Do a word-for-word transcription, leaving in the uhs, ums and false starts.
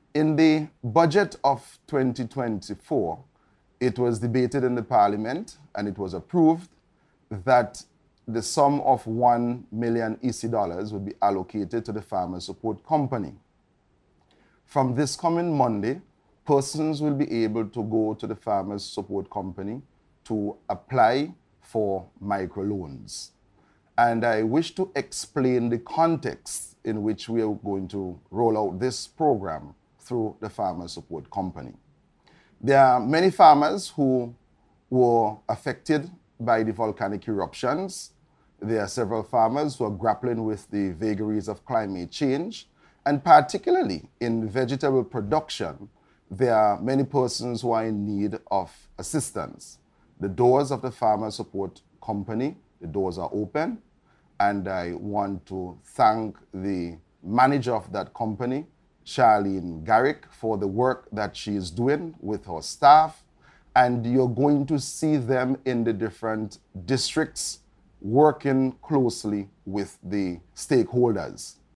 In the budget of twenty twenty-four, it was debated in the parliament and it was approved that the sum of one million E C dollars would be allocated to the Farmer Support Company. From this coming Monday, persons will be able to go to the Farmers Support Company to apply for microloans. And I wish to explain the context in which we are going to roll out this program through the Farmers Support Company. There are many farmers who were affected by the volcanic eruptions. There are several farmers who are grappling with the vagaries of climate change. And particularly in vegetable production, there are many persons who are in need of assistance. The doors of the Farmer Support Company, the doors are open. And I want to thank the manager of that company, Charlene Garrick, for the work that she is doing with her staff. And you're going to see them in the different districts working closely with the stakeholders.